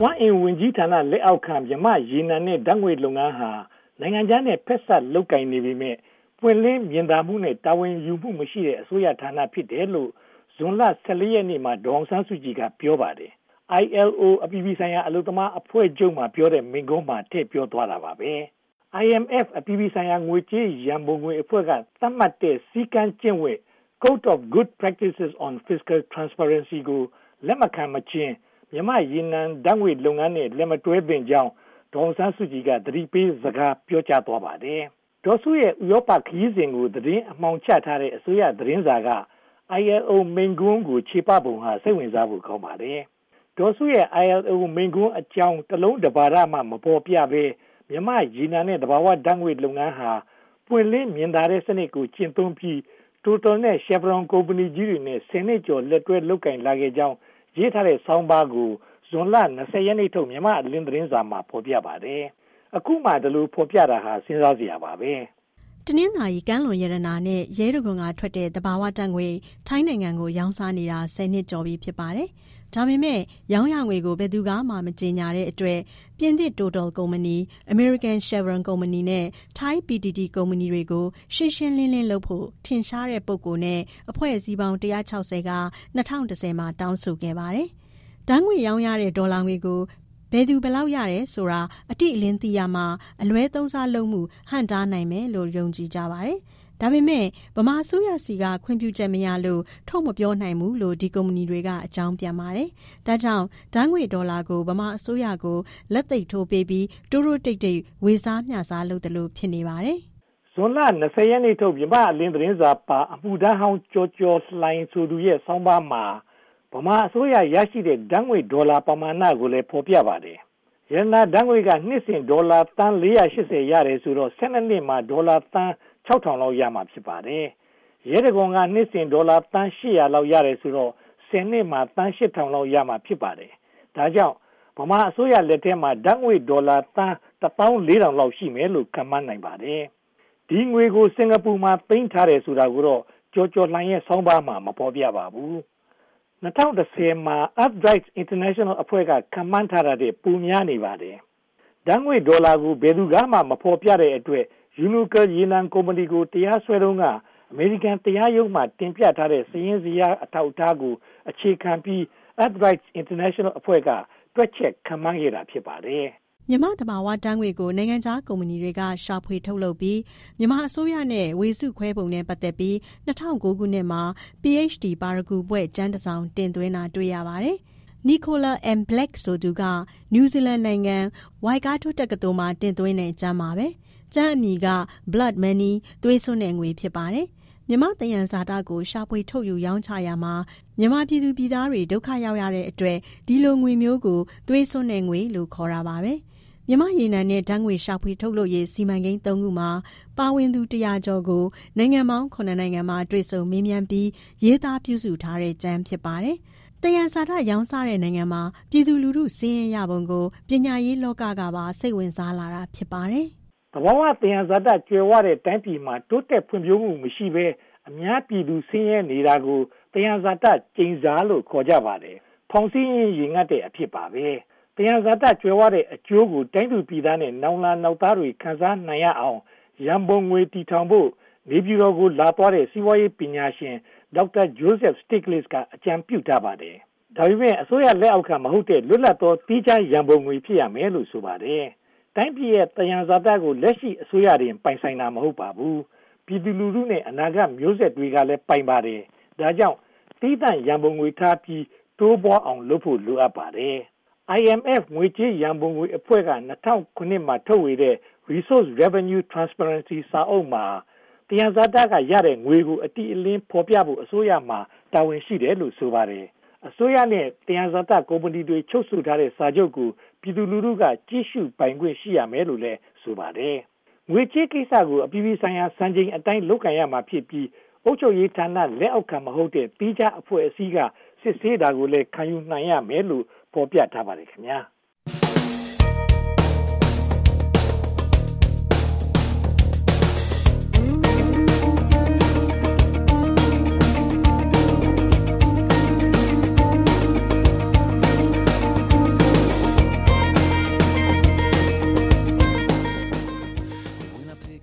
ဝမ်အင်ဝင်ကြီးဌာနလက်အောက်ခံမြမရေနံနဲ့ဓာတ်ငွေ့လုပ်ငန်းဟာနိုင်ငံခြားနဲ့ဖက်ဆက်လုပ်ကိုင်နေပေမဲ့ပွင့်လင်းမြင်သာမှုနဲ့တာဝန်ယူမှုမရှိတဲ့အစိုးရဌာနဖြစ်တယ်လို့ဇွန်လ14ရက်နေ့မှာဒေါအောင်ဆန်းစုကြည်ကပြောပါတယ် ILO အပြည်ပြည်ဆိုင်ရာအလုပ်သမားအဖွဲ့ချုပ်မှာပြောတဲ့မိန့်ခွန်းမှာထည့်ပြောသွားတာပါပဲ IMF အပြည်ပြည်ဆိုင်ရာငွေကြေးရန်ပုံငွေအဖွဲ့ကသတ်မှတ်တဲ့စည်းကမ်းကျင့်ဝတ် Code of Good Practices on Fiscal Transparency ကိုလက်မခံမချင်းမြန်မာရေနံဓာတ်ငွေ့လုပ်ငန်းနဲ့လက်မတွဲသင့်ကြောင်းဒေါအောင်ဆန်းစုကြည်ကသတိပေးစကားပြောကြားသွားပါတယ်ဒေါ်စုရဲ့ဥရောပခရီးစဉ်ကိုသတင်းအမှောင်ချထားတဲ့အစိုးရသတင်းစာက ILO မိန့်ခွန်းကိုခြေပပုံဟာစိတ်ဝင်စားဖို့ကောင်းပါတယ်ဒေါ်စုရဲ့ ILO မိန့်ခွန်းအကြောင်းတစ်လုံးတစ်ပါဒမှမပေါ်ပြဘဲမြန်မာရေနံနဲ့သဘာဝဓာတ်ငွေ့လုပ်ငန်းဟာပွင့်လင်းမြင်သာတဲ့စနစ်ကိုကျင့်သုံးပြီးTotal နဲ့ Chevron ကုမ္ပဏီကြီးတွေနဲ့10နှစ်ကျော်လက်တွဲလုပ်ကိုင်လာခဲ့ကြောင်းရေးထားတဲ့ဆောင်းပါးကိုဇွန်လ20ရက်နေ့ထုတ်မြန်မာအလင်းသတင်းစာမှာဖော်ပြပါတယ်။အခုမှဒီလိုဖော်ပြတာဟာစဉ်းစားစရာပါပဲ။တနင်္သာရီကမ်းလွန်ရတနာနဲ့ရဲတံခွန်ကထွက်တဲ့သဘာဝဓာတ်ငွေထိုင်းနိုင်ငံကိုရောင်းစားနေတာ10နှစ်ကျော်ပြီဖြစ်ပါတယ်။ဒါပေမဲ့ရောင်းရငွေကိုဘယ်သူမှမကြေညာတဲ့အတွက်ပြင်သစ် Total ကုမ္ပဏီ American Chevron ကုမ္ပဏီနဲ့ Thai PTT ကုမ္ပဏီတွေကိုရှင်းရှင်းလင်းလင်းလုပ်ဖို့ထင်ရှားတဲ့ပုဂ္ဂိုလ်နဲ့အဖွဲ့အစည်းပေါင်း160က2010မှာတောင်းဆိုခဲ့ပါတယ်။ဓာတ်ငွေရောင်းရတဲ့ဒေါ်လာငွေကိုဘယ်သူဘယ်လောက်ရတယ်ဆိုတာအတိအလင်းသိရမှအလွဲသုံးစားလုပ်မှုဟန့်တားနိုင်မယ်လို့ယုံကြည်ကြပါတယ်။ဒါပေမဲ့ဗမာအစိုးရစီကခွင့်ပြုချက်မရလို့ထုတ်မပြောနိုင်ဘူးလို့ဒီကုမ္ပဏီတွေကအကြောင်းပြန်ပါတယ်။ဒါကြောင့်ဓာတ်ငွေဒေါ်လာကိုဗမာအစိုးရကိုလက်သိပ်ထိုးပေးပြီးတိုးတိုးတိတ်တိတ်ဝေစားမျှစားလုပ်တယ်လို့ဖြစ်နေပါတယ်။ဇွန်လ20ရက်နေ့ထုတ်မြန်မာအလင်းသတင်းစာပါအမှုထမ်းဟောင်းကျော်လှိုင်ဆိုသူရဲ့ဆောင်းပါးမှာဗမာအစိုးရရရှိတဲ့ဓာတ်ငွေဒေါ်လာပမာဏကိုလည်းဖော်ပြပါတယ်။ရတနာဓာတ်ငွေကနှစ်စဉ်ဒေါ်လာသန်း480ရတယ်ဆိုတော့12နှစ်မှာဒေါ်လာသန်း6000လောက်ရမှာဖြစ်ပါတယ်။ရဲတံခွန်ကနှစ်စဉ်ဒေါ်လာသန်း800လောက်ရတယ်ဆိုတော့10နှစ်မှာသန်း8000လောက်ရမှာဖြစ်ပါတယ်။ဒါကြောင့်ဗမာအစိုးရလက်ထက်မှာဓာတ်ငွေဒေါ်လာသန်း14000လောက်ရှိမယ်လို့ခန့်မှန်းနိုင်ပါတယ်။ဒီငွေကိုစင်ကာပူမှာသိမ်းထားတယ်ဆိုတာကိုတော့ကျော်လှိုင်ရဲ့ဆောင်းပါးမှာမပေါ်ပြပါဘူး။2010မှာ Earthrights International အဖွဲ့ကခန့်မှန်းထားတဲ့ပုံများနေပါတယ်။ဓာတ်ငွေဒေါ်လာကိုဘယ်သူမှမဖော်ပြတဲ့အတွက်Unocal ရေနံကုမ္ပဏီကိုတရားစွဲတုန်းကအမေရိကန်တရားရုံးမှတင်ပြထားတဲ့စာရင်းဇယားအထောက်အထားကိုအခြေခံပြီး Earthrights International အဖွဲ့ကတွက်ချက်ခန့်မှန်းခဲ့တာဖြစ်ပါတယ်။မြန်မာသဘာဝဓာတ်ငွေကိုနိုင်ငံခြားကုမ္ပဏီတွေကရှာဖွေထုတ်လုပ်ပြီးမြန်မာအစိုးရနဲ့ဝေစုခွဲပုံနဲ့ပတ်သက်ပြီး2009ခုနှစ်မှာ PhD ပါရဂူဘွဲ့ကျမ်းတစ်စောင်တင်သွင်းတာတွေ့ရပါတယ်။ Nicola M. Black ဆိုသူကနယူးဇီလန်နိုင်ငံဝိုင်ကာတိုတက္ကသိုလ်မှာတင်သွင်းတဲ့ကျမ်းပါပဲ။ကျမ်းအမည်က Blood Money သွေးစွန်းတဲ့ငွေဖြစ်ပါတယ်။မြန်မာသယံဇာတကိုရှာဖွေထုတ်ယူရောင်းချရာမှာမြန်မာပြည်သူပြည်သားတွေဒုက္ခရောက်ရတဲ့အတွက်ဒီလိုငွေမျိုးကိုသွေးစွန်းတဲ့ငွေလို့ခေါ်တာပါပဲ။မြန်မာရေနံနဲ့ဓာတ်ငွေရှာဖွေထုတ်လုပ်ရေးစီမံကိန်း3ခုမှာပါဝင်သူ100ကျော်ကိုနိုင်ငံပေါင်း9နိုင်ငံမှာတွေ့ဆုံမေးမြန်းပြီးရေးသားပြုစုထားတဲ့ကျမ်းဖြစ်ပါတယ်။သယံဇာတရောင်းစားတဲ့နိုင်ငံမှာပြည်သူလူထုစည်းရပုံကိုပညာရေးလောကကပါစိတ်ဝင်စားလာတာဖြစ်ပါတယ်။သဘာဝသယံဇာတကျွယ်ဝတဲ့တိုင်းပြည်မှာတိုးတက်ဖွံ့ဖြိုးမှုမရှိဘဲအများပြည်သူဆင်းရဲနေတာကိုသယံဇာတကျိန်စာလို့ခေါ်ကြပါတယ်။ဖောင်စည်းရင်ငတ်တဲ့အဖြစ်ပါပဲ။သယံဇာတကျွယ်ဝတဲ့အကျိုးကိုတိုင်းသူပြည်သားနဲ့နောင်လာနောက်သားတွေခံစားနိုင်ရအောင်ရန်ပုံငွေတည်ထောင်ဖို့နေပြည်တော်ကိုလာသွားတဲ့စီးပွားရေးပညာရှင်ဒေါက်တာဂျိုးဆက်စတစ်ဂလစ်ကအကြံပြုထားပါတယ်။ဒါပေမဲ့အစိုးရလက်အောက်ခံမဟုတ်တဲ့လွတ်လပ်သောတီးခြားရန်ပုံငွေဖြစ်ရမယ်လို့ဆိုပါတယ်။တိုင်းပြည်ရဲ့သယံဇာတကိုလက်ရှိအစိုးရတွေပိုင်ဆိုင်တာမဟုတ်ပါဘူး။ပြည်သူလူထုနဲ့အနာဂတ်မျိုးဆက်တွေကလည်းပိုင်ပါတယ်။ဒါကြောင့်တီးသန့်ရန်ပုံငွေထားပြီးတိုးပွားအောင်လုပ်ဖို့လိုအပ်ပါတယ်။ IMF ငွေကြေးရန်ပုံငွေအဖွဲ့က2009မှာထုတ်ဝေတဲ့ Resource Revenue Transparency စာအုပ်မှာသယံဇာတကရတဲ့ငွေကိုအတိအလင်းဖော်ပြဖို့အစိုးရမှာတာဝန်ရှိတယ်လို့ဆိုပါတယ်။အစိုးရနဲ့သယံဇာတကုမ္ပဏီတွေချုပ်ဆိုထားတဲ့စာချုပ်ကိုပြည်သူလူထုကကြည့်ရှုပိုင်ခွင့်ရှိရမယ်လို့လည်းဆိုပါတယ်။ငွေကြေးကိစ္စကိုအပြည်ပြည်ဆိုင်ရာစံချိန်အတိုင်းလုပ်ကိုင်ရမှာဖြစ်ပြီးအုပ်ချုပ်ရေးဌာနလက်အောက်ခံမဟုတ်တဲ့တီးခြားအဖွဲ့အစည်းကစစ်ဆေးတာကိုလည်းခံယူနိုင်ရမယ်လို့ဖော်ပြထားပါတယ်ခင်ဗျာ။